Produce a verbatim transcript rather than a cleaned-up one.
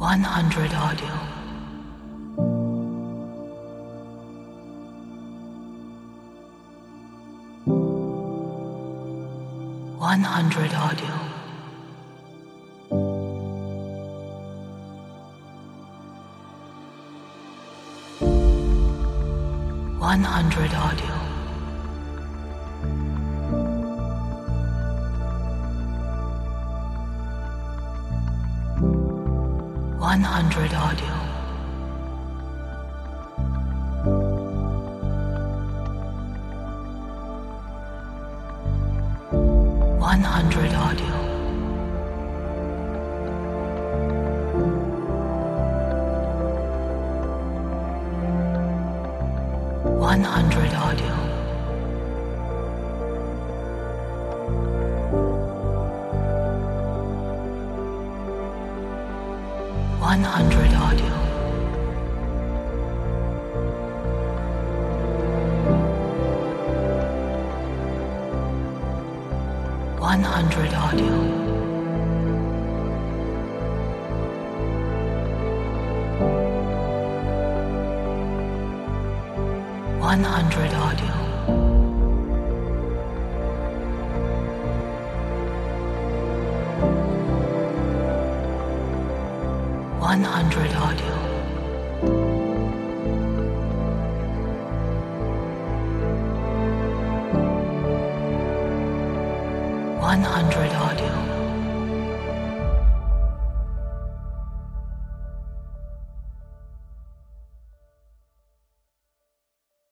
one hundred audio. one hundred audio. one hundred audio. one hundred audio. one hundred audio. one hundred audio. one hundred audio. one hundred audio. one hundred audio. one hundred audio. one hundred audio.